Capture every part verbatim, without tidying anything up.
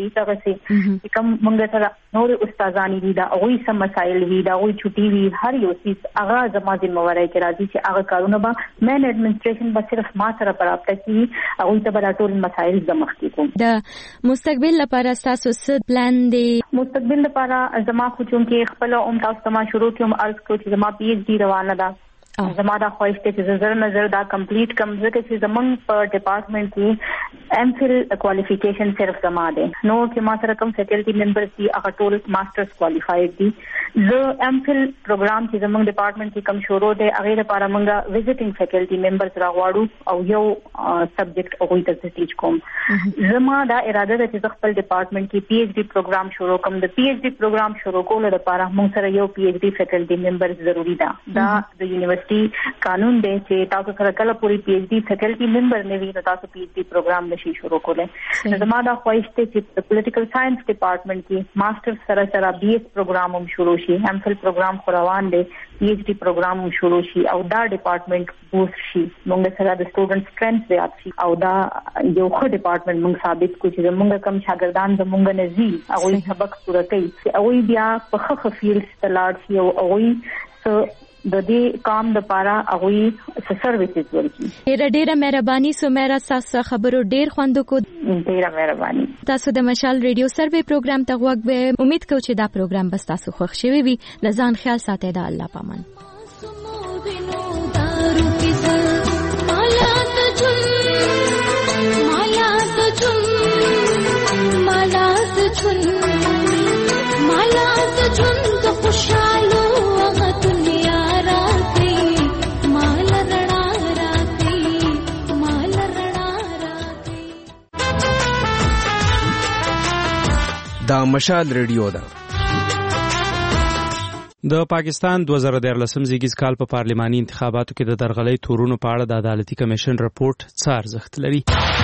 دغه سي کوم مونږ سره نور استادانی دي دا اوی سم مسائل وی دا اوی چټي وی هر یو چیز هغه زما ذمہواری کې راځي چې هغه کارونه به مین ایڈمنسټریشن به صرف ما سره پراپته کی او ته به ټول مسائل د مخ کې کوم. د مستقبل لپاره تاسو څه پلان دی؟ مستقبل لپاره زما خو چې خپل عمر تاسو ما شروع کوم ارز کو چې زما پی ایچ ڈی روانه ده. زما دا خواهش ته چې زر نظر دا کمپلیټ کم ځکه چې زمونږ په ډپارټمنټ کې ایم فل کوالیفیکیشن صرف زما ده نو چې ما سره کوم فیکلټي ممبرز دي هغه ټول ماسترز کوالیفاید دي. زه ایم فل پروګرام چې زمونږ ډپارټمنټ کې کم شروع دی هغه لپاره موږ وزټینګ فیکلټي ممبرز راغواړو او یو سبجیکټ هغه ته ټیچ کوم. زما دا اراده ده چې خپل ډپارټمنټ کې پی ایچ ډی پروګرام شروع کوم. د پی ایچ ډی پروګرام شروع کولو لپاره موږ سره یو پی ایچ ډی فیکلټي ممبرز ضروری ده. دا د یونیورسيټي قانون دی چې تاسو سره کله پوری پی ایچ ڈی فیکلټي ممبر نه وي نو تاسو پی ایچ ڈی پروګرام نشي شروع کولای. زما دا خواهش ته چې پولیټیکل ساينس ډپارټمنټ کې ماستر سره سره بی ایس پروګرام هم شروع شي. ایم فل پروګرام خو روان دی پی ایچ ڈی پروګرام هم شروع شي او دا ډپارټمنټ بوست شي. موږ سره د سټوډنټ سټرنث زیات شي او دا یو ښه ډپارټمنټ موږ ثابت کو چې موږ کم شاګردان زموږ نه زی او سبق پوره کوي او بیا په ښه فیلډ تلاړ شي او او د دې کام د پاره هغه سروسز ورکړي. ډېر ډېر مهرباني سمیرا تاسو خبرو ډېر خوند کو. ډېر مهرباني. تاسو د مشال ریډیو سروي پروګرام ته غوږ به امید کوم چې دا پروګرام بس تاسو خوښ شوي وي. د ځان خیال ساتئ. د الله پامان. دا مشال ریډیو ده. د پاکستان دوه زره دیارلسم زیږیز کال په پارلماني انتخاباتو کې د درغلۍ تورونو په اړه د عدالتي کمیشن رپورټ څه ارزښت لري؟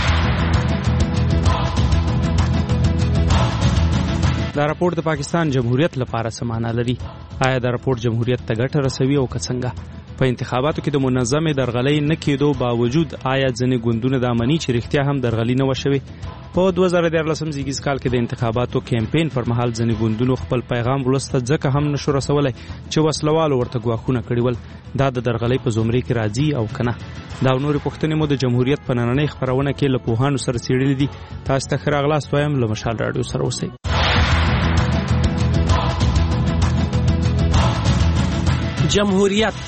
دا رپورټ د پاکستان جمهوریت لپاره څه معنا لري؟ آیا دا رپورټ جمهوریت ته ګټه رسوي او که څنګه؟ په انتخاباتو کې د منظمې درغلۍ نه کېدو باوجود آیا ځینې ګوندونه دا مني چې رښتیا هم درغلي نه وشوي؟ په دوه زره دیارلسم زیږیز کال کې د انتخاباتو کمپاین پر مهال ځینې ګوندونو خپل پیغام ولسته ځکه هم نشو رسولی چې وسلوالو ورته ګواښونه کړي ول. دا د درغلۍ په زمرې کې راځي او کنه؟ دا نورې پوښتنې مو د جمهوریت په نننۍ خپرونه کې له پوهانو سره څېړلې دي. تاسو ته ښه راغلاست وایم. له مشال راډیو سره اوسئ. جمهوریت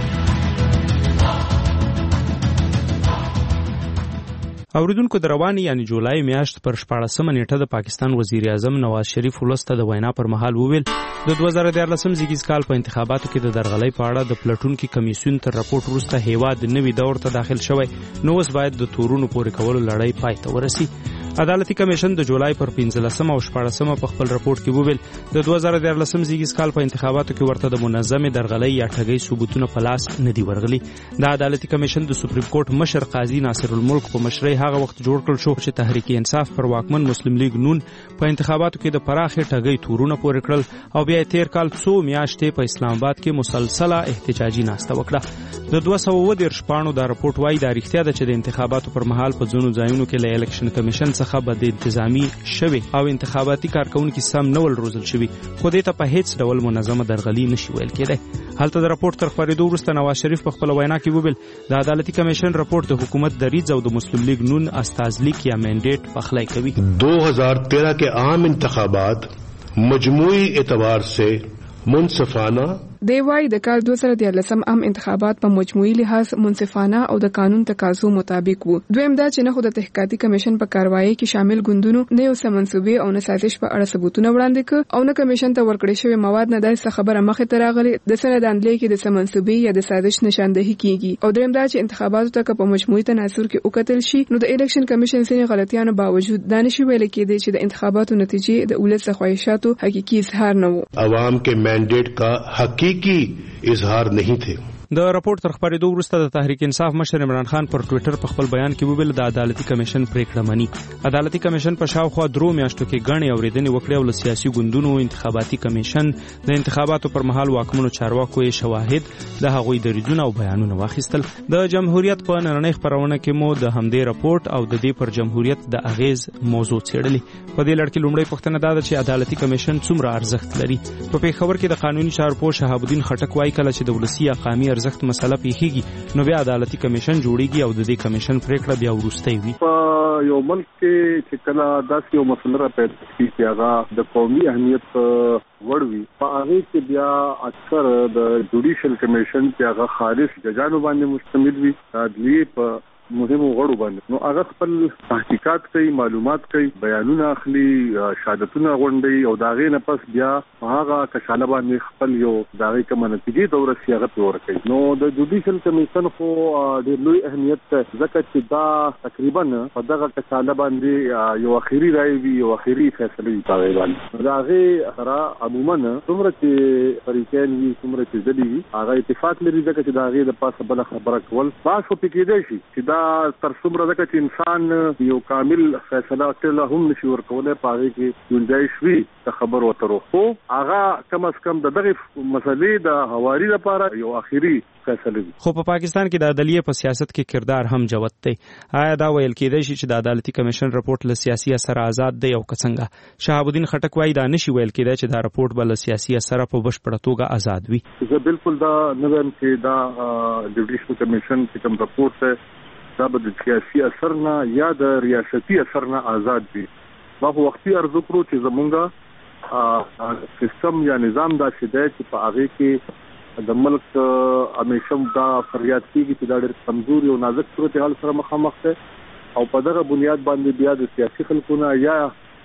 اوریدونکو د رواني یعنی جولای میاشت پر شپاړسمه نیټه د پاکستان وزیر اعظم نواز شریف ولسته د وینا پر مهال وویل د دوه زره دیارلسم زیږیز کال په انتخاباتو کې د درغلۍ په اړه د پلټونکي کمیسیون تر راپورټ وروسته هیواد نوي دور ته داخل شوی نو اوس باید د تورونو پورې کولو لړۍ پای ته ورسي. عدالتي کمیشن د جولای پر پنځلسمه او شپاړسمه په خپل راپورټ کې وویل د دوه زره دیارلسم زیږیز کال په انتخاباتو کې ورته د منظمې درغلۍ یا ټګۍ ثبوتونه په لاس نه دي ورغلي. د عدالتي کمیشن د سپریم کورټ مشر قاضي ناصر الملک په مشرۍ هغه وخت جوړ کړل شو چې تحریک انصاف پر واکمن مسلم لیگ نون په انتخاباتو کې د پراخې ټګۍ تورونه پورې کړل او بیا تیر کال څو میاشتې په اسلام آباد کې مسلسله احتجاجي ناسته وکړه. د دوه سوه اووه دېرش پاڼو دا رپورټ وایي دا رښتیا ده چې د انتخاباتو پر مهال په ځینو ځایونو کې له الیکشن کمیشن څخه بد انتظامي شوي او انتخاباتي کارکونکي سم نه ول روزل شوي خو دې ته په هیڅ ډول منظمه درغلي نشي ویل کېدی. هلته د راپورټ تر خپرېدو وروسته نواز شریف په خپله وینا کې وویل د عدالتي کمیشن راپورټ د حکومت دریځ او د مسلم لیگ نون استازلیک یا مینډیټ پخلی کوي. دو ہزار تیرہ کے عام انتخابات مجموعی اعتبار سے منصفانہ دی وايي د کال دوه زره دیارلسم عام انتخابات په مجموعي لحاظ منصفانه او د قانون تقاضو مطابق وو. دویم دا چې نه خو د تحقیقاتي کمیشن په کاروایی کې شامل ګوندونو نه یو څه منسوبې او نه سازش په اړه ثبوتونه وړاندې کړ او نه کمیشن ته ورکړې شوی مواد نه داسې خبره مخې ته راغلي د سره داندلې کې د څه منسوبې یا د سازش نشاندهي کیږي. او دریم دا چې انتخاباتو ته په مجموعي تناظر کې وکتل شي نو د الیکشن کمیشن ځینې غلطیانو باوجود دا نشي ویل کېدی چې د انتخاباتو نتیجې د ولس خواهشاتو حقيقي اظهار نه وو. عوام کے مینډیټ کا حقیقی اظہار نہیں تھے. د راپور تر خبرېدو وروسته د تحریک انصاف مشر عمران خان پر ټوئیټر په خپل بیان کې وویل د عدالتي کمیشن پریکړه مني. عدالتي کمیشن په شاوخوا درو میاشتو کې غڼې اورېدنې وکړې او له سیاسي ګوندونو انتخاباتي کمیشن د انتخاباتو پر مهال واکمنو چارواکو یې شواهد د هغوی دریځونه او بیانونه واخیستل. د جمهوریت په نننۍ خپرونه کې مو د همدې راپورټ او د دې پر جمهوریت د اغیز موضوع څېړلې. په دې لړ کې لومړی پوښتنه دا ده چې عدالتي کمیشن څومره ارزښت لري. په پیښور کې د قانوني چارو پوه شهاب الدین خټک وايي کله چې د ولسي یا قامي ارزښت مسله پیښیږي نو بیا عدالتي کمیشن جوړیږي او د دې کمیشن پریکړه بیا وروستۍ وي. په یو ملک کې چې کله داسې یو مسله راپیدا کیږي چې هغه د قومي اهمیت وړ وي په هغه کې بیا اکثر د جوډیشل کمیشن چې هغه خالص ججانو باندې مشتمل وي عدلیه په مهمو غړو باندې نو هغه خپل تحقیقات کوي معلومات کوي بیانونه اخلي شهادتونه غونډي او داغه نه پس بیا هغه کشاله باندې خپل یو داغه کوم نتیجې دوره سیاغه پور کوي. نو د جوډیشل کمیشن خو د لوی اهمیت ځکه چې دا تقریبا په دغه کشاله باندې یو اخیری رائے وي یو اخیری فیصله وي په باندې داغه سره عموما څومره چې فریقین وي څومره چې ځدي هغه اتفاق لري ځکه چې داغه د پاسه بل خبره کول تاسو پکې دی شي چې تر څومره ځکه چې انسان یو کامل فیصله ټول هم نشي ورکولای پاره کې گنجائش وي د خبر وترو خو هغه کم از کم دغه مسلې د حواري لپاره یو اخیری فیصله وي. خو په پاکستان کې د عدلیه په سیاست کې کردار هم جوت دی. آیا دا ویل کېدای شي چې د عدالتي کمیشن راپورټ له سیاسي اثر آزاد دی او څنګه؟ شهاب الدین خټک وايي دا نشي ویل کېدای چې دا راپورټ بل سیاسي اثر په بشپړه توګه آزاد وي. زه بالکل دا نه وایم چې دا جوډیشل کمیشن چې کوم راپورټ ده دا به د سیاسي اثر نه یا د ریاستي اثر نه آزاد وي. ما په وختي ارزو کړو چې زمونږه سیستم یا نظام دا شیدای چې په هغه کې د ملک همیشه دا فریاد کیږي چې دا ډېر کمزوري او نازک صورتحال سره مخامخ ده او په دغه بنیاد باندې بیا د سیاسي خلکونه یا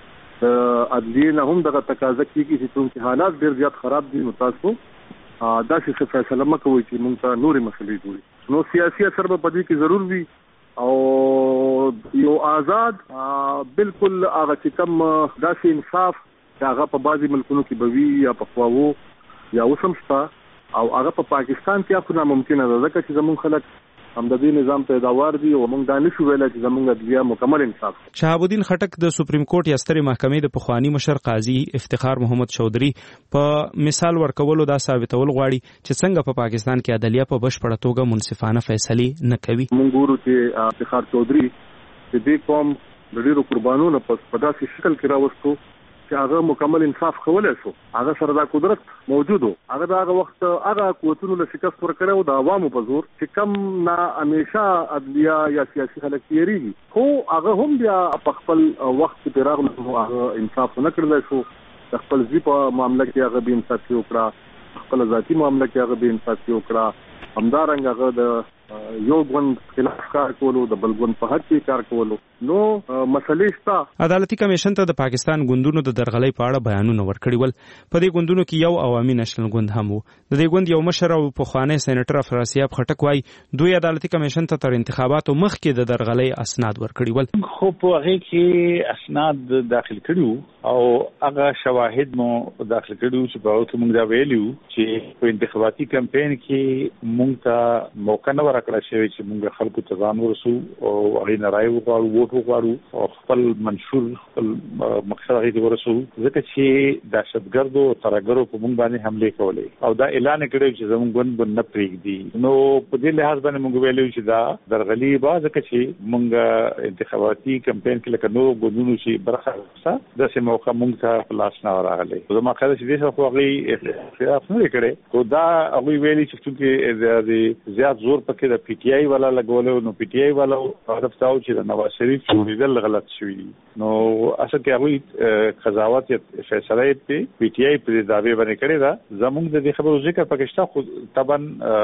عدلیه نه هم دغه تقاضا کیږي چې څنګه حالات ډېر زیات خراب دي نو تاسو دا څه فیصله مکوئ چې موږ ته نورې مسلې جوړي. نو سیاسي اثر په پدې کې ضرور وي او یو آزاد بالکل هغه چې کوم داسې انصاف هغه په بعضي ملکونو کې بوي یا په خواو یا وسمشتا او هغه په پاکستان کې اخو ناممکن ده ځکه چې زمون خلک هم د دې نظام پیداوار دي او موږ دا نشو ویل چې زمونږ عدلیه مکمل انصاف. شهاب الدین خټک د سپریم کورټ یا سترې محکمې د پخوانی مشر قاضي افتخار محمد چودھری په مثال ورکولو دا ثابتول غواړي چې څنګه په پاکستان کې عدلیه په بشپړه توګه منصفانه فیصله نه کوي. موږ ګورو چې افتخار چودھری د دې قوم د ډیرو قربانونو په داسې شکل کې راوستو چې هغه مکمل انصاف کولای شو. هغه سره دا قدرت موجود وو. هغه دا هغه وخت هغه قوتونو له شکست ورکړو د عوامو په زور چې کم نه همیشه عدلیه یا سیاسي خلک تیریږي خو هغه هم بیا په خپل وخت کې راغلو هغه انصاف نه کړل شو. خپل ځی په معاملې کې هغه به انصاف وکړه خپل ذاتی معاملې کې هغه به انصاف وکړه همدارنګه هغه د یو ګوند خلاف کار کولو د بل ګوند په حق کې کار کولو. نو مسلې شته. عدالتي کمیشن ته د پاکستان ګوندونو د درغلۍ په اړه بیانونه ورکړي ول. په دې ګوندونو کې یو عوامي نېشنل ګوند هم وو. د دې ګوند یو مشر او پخوانی سېنیټر افراسیاب خټک وايي دوی عدالتي کمیشن ته تر انتخاباتو مخکې د درغلۍ اسناد ورکړي ول. خو په هغه کې اسناد داخل کړو او هغه شواهد مو داخل کړو چې په اوس موږ دا ویلو چې په انتخاباتي کمپاین کې موږ ته موقع نه ورکړل شوی چې موږ خلکو ته ځان ورسو او هغه نه راي وغواړو ووټ وغواړو او خپل منشور خپل مقصد هغه ورسو ځکه چې دهشتګرد او ترهګرو په موږ باندې حمله کولې او دا اعلان کړی چې زموږ ګوند نه پریږدي. نو په دې لحاظ باندې موږ ویلو چې دا درغلي به ځکه چې موږ انتخاباتي کمپاین کې لکه نو ګوندونو چې برخه وسه د سیمه موقع موږ ته لاس نه راغلی. زما خاطر چې دې خو هغه خلاف نه کړي خو دا هغه ویلي چې چې زیات زور پکې د پی ټی آی والا لګولو نو پی ټی آی والا هدف تاو چې د نواز شریف جوړیدل غلط شوی نو اصل کې هغه قضاوت فیصله یې پی ټی آی په داوی باندې کړی دا زموږ د خبرو ذکر پاکستان خو طبعا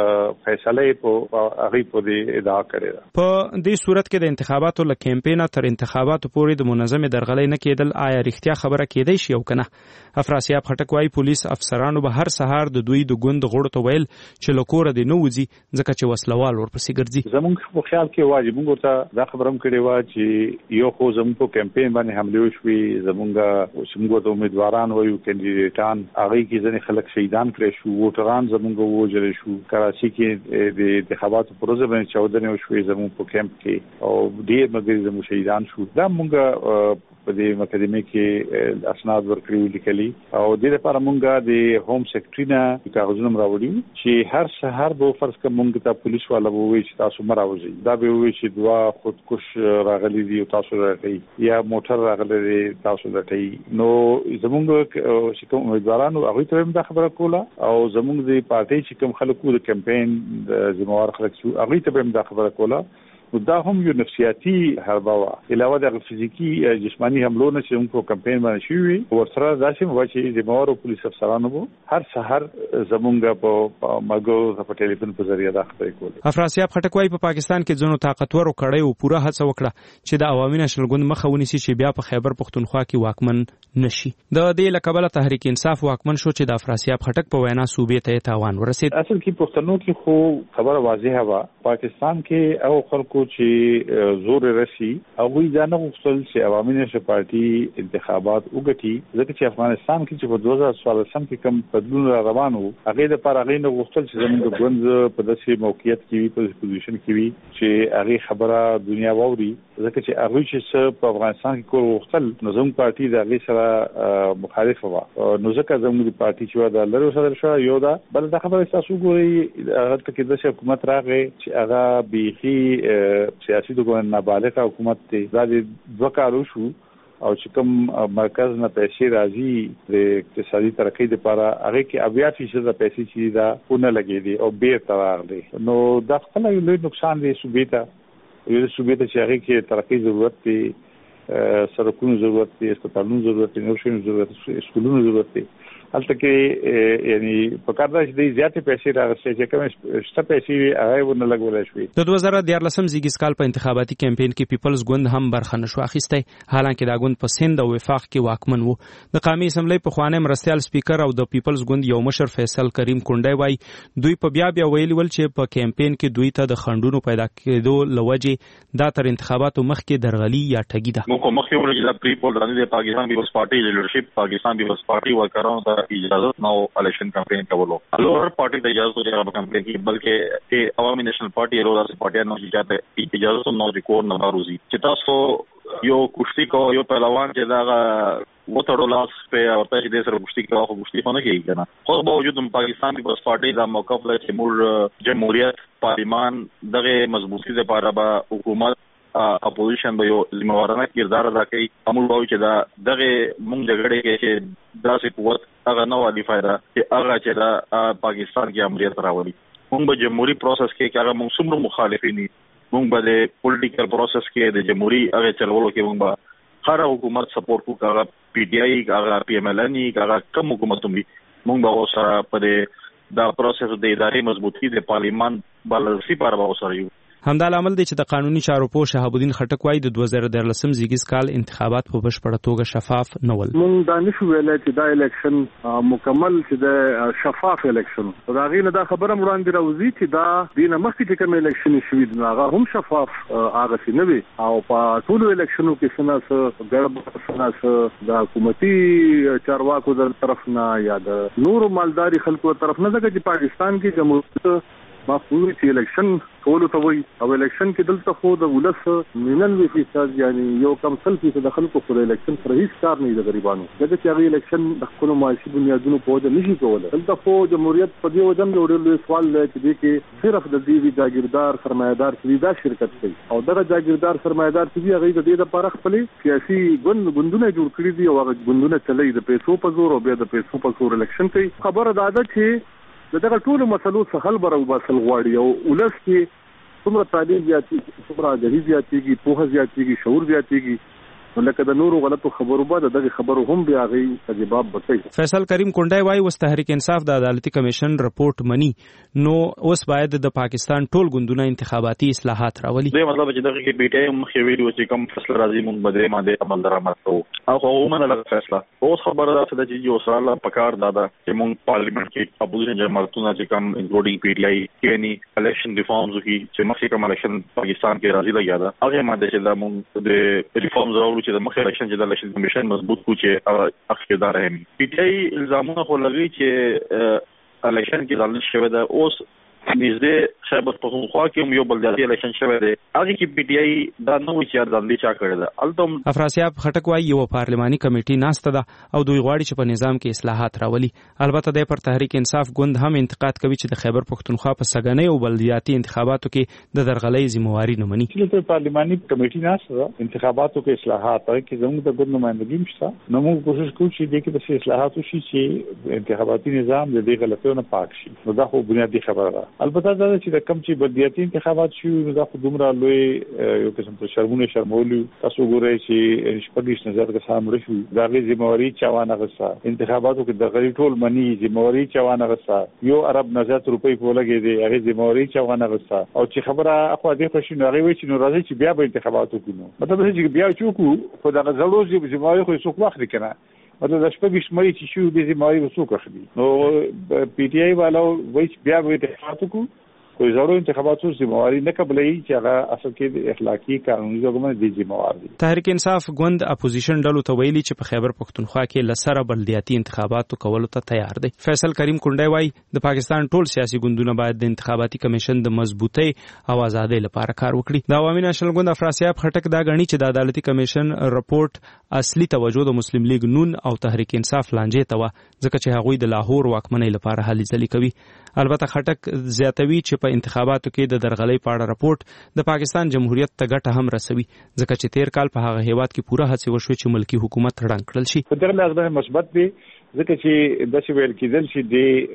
فیصله په هغه په دې ادعا کړی دا. په دې صورت کې د انتخاباتو له کمپاین تر انتخاباتو پورې د منظم درغلۍ نه کېدل آیا رښتیا خبره کېدای شي او کنه؟ افراسیاب خټک وايي پولیس افسرانو به هر سهار د دوی د ګوند غړو ته ویل چې لکور د نو وځي ځکه چې وسلوال سوال ورپسې ګرځي. زمونږ په خیال کې واجب موږ ته دا خبرم کړې و چې یو خو زموږ په کمپاین باندې حمله وشوي، زمونږ څنګه د امیدواران وایو کینډیډیټان هغه کې ځنې خلک شهیدان کړي شو، ووټران زمونږ ووجل شو. کراچي کې د انتخاباتو پروسه باندې چودنه وشوي زمونږ په کمپ کې او ډېر مګر زموږ شهیدان شو. دا موږ په دې مقدمه کې اسناد ورکړي لیکلي او د دې لپاره موږ د هوم سیکریټری نه کاغذونه راوړي چې هر سحر به فرض کوم موږ ته پولیس والا وایي چې تاسو مراوځي، دا به وایي چې دوا خودکش راغلي دي او تاسو راغلي یا موټر راغلي دي تاسو راټي. نو زموږ چې کوم امیدوارانو هغه ته هم دا خبره کوله او زموږ د پارټي چې کوم خلکو د کمپاین د ذمہوار خلک شو هغه ته هم دا خبره کوله. نو دا هم یو نفسیاتي حربه وا علاوه د فزیکی جسمانی حملو نه چې موږ په کمپاین باندې شوی ورسره داسې مو چې د مور پولیس افسرانو وو هر سحر زمونږ په مګو په ټلیفون په ذریعہ دا خبرې کولې. افراسیاب خټک وايي په پاکستان کې ځینو طاقتور کړي او پوره هڅه وکړه چې د عوامي نشل ګوند مخه ونیسي چې بیا په خیبر پختونخوا کې واکمن نشي. د دې لکبله تحریک انصاف واکمن شو چې د افراسیاب خټک په وینا صوبې ته تاوان ورسید. اصل کې پښتنو کې خو خبره واضحه وا پاکستان کې او خلکو چې زور رسی او وی ځانه غوښتل چې عوامي نشل پارټي انتخابات وګټي، ځکه چې افغانستان کې چې په دوه زره څوارلسم کې کوم بدلون را روان وو هغه د پر هغه نه غوښتل چې زموږ ګوند په داسې موقعیت کې وي، په پوزیشن کې وي چې هغه خبره دنیا ووري، ځکه چې هغه چې په افغانستان کې کول غوښتل نو زموږ پارټي د هغه سره مخالفه وه. نو ځکه زموږ پارټي چې دا لري سره شو یو دا بل دا خبره تاسو ګوري هغه کې د حکومت راغی چې هغه بيخي سیاسي دغه نابالغه حکومت دی. دا د دوه کالو شو او چې کوم مرکز نه پیسې راځي د اقتصادي ترقۍ لپاره هغه کې اویا فیصد د پیسې چې دا پونه لګي دي او بیرته راغلي. نو دا خپل یو لوی نقصان دی صوبې ته، یو صوبې ته چې هغه کې ترقۍ ضرورت دی، سړکونو ضرورت دی، هسپتالونو ضرورت دی، نوښینو ضرورت دی، اسکولونو ضرورت دی. البته کې یعنی په کار دا چې د زیاتې پیسې راغستې چې کوم شته پیسې هغه ونه لګول شوې. د دوه زره دیارلسم زیږیز کال په انتخاباتي کمپاین کې پیپلز ګوند هم برخه نشو اخیستی، حالانکه دا ګوند په سند او وفاق کې واکمن وو. د قومي اسمبلی په خوانه مرستيال سپیکر او د پیپلز ګوند یو مشر فیصل کریم کونډای وای دوی په بیا بیا ویلي ول چې په کمپاین کې دوی ته د خندونو پیدا کېدو لوجه دا تر انتخاباتو مخکې درغلي یا ټګي ده. موږ مخکې ورته د پریپول باندې د پاکستان پیپلز پارټي لیډرشپ پاکستان پیپلز پارټي ورکرانو اجازه نو الیکشن کمپاین کولو الو هر پارټي د اجازه ته هغه کمپاین کې بلکې عوامي نېشنل پارټي له داسې پارټي نو چې اجازه نو ریکورډ نه راوځي چې تاسو یو کشتي کو یو پهلوان چې دا وټړو لاس په ورته چې د سره کشتي کوه خو کشتي نه کیږي کنه. خو باوجود پاکستان پیپلز پارټي دا موقف لري چې موږ جمهوریت پارلیمان دغه مضبوطی لپاره به حکومت اپوزیشن به یو ذمہوارانه کردار ادا کوي. امول باوي چې دا دغه مونږ جګړه کې چې داسې قوت هغه نه وادي فائدہ چې هغه چې دا پاکستان کې امریت راوړي. مونږ به جمهوریت پروسس کې هغه مونږ څومره مخالفین مونږ به د پولیټیکل پروسس کې د جمهوریت هغه چلولو کې مونږ به هر حکومت سپورټ کوو، هغه پی ډی آی هغه پی ایم ال ان هغه کوم حکومت وي مونږ به سره په دا پروسس د ادارې مضبوطی د پارلیمان بالرسي پر به سره یو. همدا عامل دی چې د قانوني چارو پوه شهاب الدین خټک وايي د دوه زره دیارلسم زیږیز کال انتخابات په بشپړه توګه شفاف نه ول. مونږ دا نشو ویلای چې دا الیکشن مکمل چې د شفاف الیکشن دا غینه دا خبره وړاندې راوځي چې دا دینه مخکې چې کوم الیکشن شوی دی هغه هم شفاف هغه څه نه وي او په ټول الیکشنو کې څنګه ګډ څنګه د حکومتي چارواکو تر طرف نه یا د نور مالداري خلکو طرف نه ځکه چې پاکستان کې جمهوریت مفهوم چې الیکشن کولو ته وایي او الیکشن کې دلته خو د ولس نننوي فیصد یعنی یو کم سل فیصد د خلکو پر الیکشن سره هیڅ کار نه دی د غریبانو، لکه چې هغه الیکشن د خپل معاشي بنیادونو په وجه نشي کولای. دلته خو جمهوریت په دې وجه هم یو سوال دی چې دې کې صرف د دې جاګیردار سرمایدار چې دا شرکت کوي او دغه جاګیردار سرمایدار چې هغه د دې لپاره خپل سیاسي ګوند ګوندونه جوړ کړی دي او هغه ګوندونه چلای د پیسو په زور او بیا د پیسو په زور الیکشن کوي. خبره دا ده چې دغه ټول مسلو څخه حل برو باسل غواړي او ولس کې څومره تعلیم زیاتېږي، څومره غریب زیاتېږي، پوهه زیاتېږي، شعور زیاتېږي، لکه د نورو غلطو خبرو بعد دغه خبرو هم بیا غي جواب وکړي. فیصل کریم کونډای وايي وس تحریک انصاف د عدالتي کمیشن رپورت منی نو اوس باید د پاکستان ټول ګوندونه انتخاباتي اصلاحات راولي. دا مطلب چې دغه کې بیٹه هم خویلو چې کوم فیصله راځي مونږ بده ماده عمل درآمد کوو او عموما له فیصله اوس خبره ده چې یو سره پکار دادا چې مونږ پارلیمنت کې اپوزیشن جماعتونه چې کوم انکلودینګ پی ډی آی کینی الیکشن ریفارمز کې چې مخکې کوم الیکشن پاکستان کې راځي لګیا ده هغه ماده چې د مونږ د ریفارمز راوړو چې د مخکې الیکشن چې د الیکشن کمیشن مضبوط کو چې اخیدار هم پی ډی آی الزامونه خو لګي چې الیکشن کې ځل شوی ده اوس نږدې خیبر پختونخوا کې یو بلدیاتي الیکشن شوی دی هغه کې پی ټی آی دا نو چې ځاندې چا کړی ده التم افراسیاب خټک وايي یو پارلماني کمیټه ناشته ده او دوی غواړي چې په نظام کې اصلاحات راولي. البته د پر تحریک انصاف ګوند هم انتقاد کوي چې د خیبر پختونخوا په سګنې او بلدیاتي انتخاباتو کې د درغلۍ ذمہواری نه مني. چې پارلماني کمیټه ناشته ده انتخاباتو کې اصلاحات کې زموږ د ګوند نمائندګي مشته نو موږ کوشش کوو چې د کې د اصلاحات وشي چې انتخاباتي نظام د دې غلطیو نه پاک شي. نو دا خو بنیادی خبره ده. البته دا چې د کم چې بلدیاتي انتخابات شي دا خو دومره لوی یو قسم ته شرمونه شرمولو تاسو ګورئ چې شپږیش نظر د سامر شو دا غي ذمہواری چوانه غسا انتخاباتو کې د غری ټول منی ذمہواری چوانه غسا یو عرب نظر روپۍ په لګي دی هغه ذمہواری چوانه غسا او چې خبره اخو دې خوشي نه غوي چې نو راځي چې بیا به انتخاباتو کوو مطلب چې بیا چوکو خو دا غزلو ذمہواری خو څوک واخلي کنه مطلب د شپږیش مې چې شو د ذمہواری څوک اخلي نو پی ټی آی والو وایي بیا به انتخاباتو کوو کوئی ضروري انتخاباتو ذمہواری نه قبلې چې هغه اصل کې د اخلاقی قانوني ځګمن دي ذمہوار دي. تحریک انصاف ګوند اپوزیشن ډلو ته ویلي چې په خیبر پختونخوا کې لسره بلدیاتي انتخاباتو کولو ته تیار دي. فیصل کریم کونډای وايي د پاکستان ټول سیاسي ګوندونه باید د انتخاباتي کمیشن د مضبوطی او ازادۍ لپاره کار وکړي. د عوامي نېشنل ګوند افراسیاب خټک دا غني چې د عدالتي کمیشن رپورت اصلي توجه د مسلم لیگ نون او تحریک انصاف لانجې ته و ځکه چې هغوی د لاهور واکمنۍ لپاره هلې ځلې کوي. البته خټک زیاتوي چې په انتخاباتو کې د درغلۍ په اړه رپورت د پاکستان جمهوریت ته ګټه هم رسوي ځکه چې تیر کال په هغه هیواد کې پوره هڅه وشوه چې ملکی حکومت ړنګ کړل شي. په دغه لحاظ باندې مثبت دی ځکه چې د څه ویل کېدل چې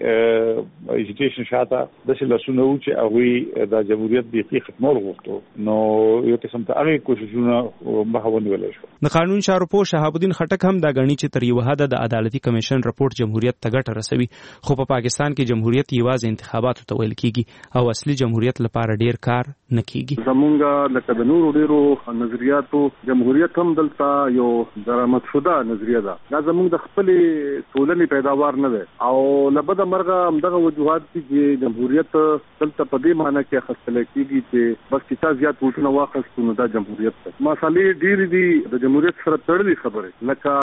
د ایجوکیشن شاته د څه لاسونه و چې هغه د جمهوریت د حقیقت ختمول غوښتو نو یو قسم ته هغه کوششونه مخاوني ولې شو. د قانون شارو پوه شهاب الدین خټک هم دا غني چې تر یو حد د عدالتي کمیشن رپورت جمهوریت ته ګټه رسوي خو په پاکستان کې جمهوریت یوازې انتخاباتو ته ویل کیږي او اصلي جمهوریت لپاره ډیر کار نه کیږي. زمونږ لکه د نورو ډیرو نظریاتو جمهوریت هم دلته یو درآمد شوه نظریه ده دا زمونږ د خپل ټولنې پیداوار نه ده او لبد مرغه همدغه وجوهات چې جمهوریت دلته په دې معنی کې اخیستل کېږي چې بس چې زیات وټونه واخیستو نو دا جمهوریت ده. مسالې ډېرې دي د جمهوریت سره تړلې خبره لکه